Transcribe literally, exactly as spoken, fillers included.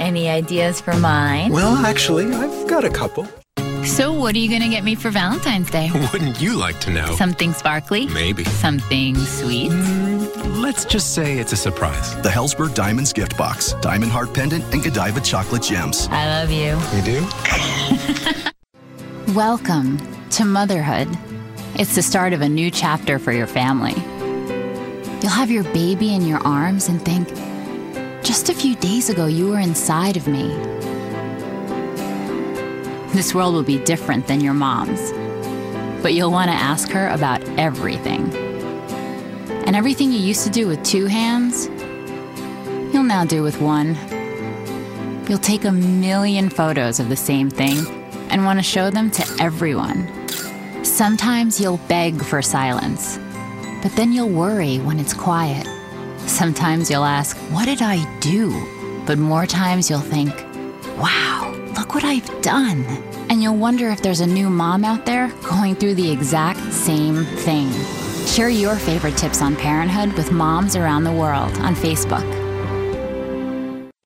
any ideas for mine? Well, actually, I've got a couple. So what are you going to get me for Valentine's Day? Wouldn't you like to know? Something sparkly? Maybe. Something sweet? Mm, let's just say it's a surprise. The Hellsberg Diamonds Gift Box. Diamond Heart Pendant and Godiva Chocolate Gems. I love you. You do? Welcome to motherhood. It's the start of a new chapter for your family. You'll have your baby in your arms and think, just a few days ago you were inside of me. This world will be different than your mom's, but you'll want to ask her about everything. And everything you used to do with two hands, you'll now do with one. You'll take a million photos of the same thing and want to show them to everyone. Sometimes you'll beg for silence, but then you'll worry when it's quiet. Sometimes you'll ask, what did I do? But more times you'll think, wow, look what I've done. And you'll wonder if there's a new mom out there going through the exact same thing. Share your favorite tips on parenthood with moms around the world on Facebook.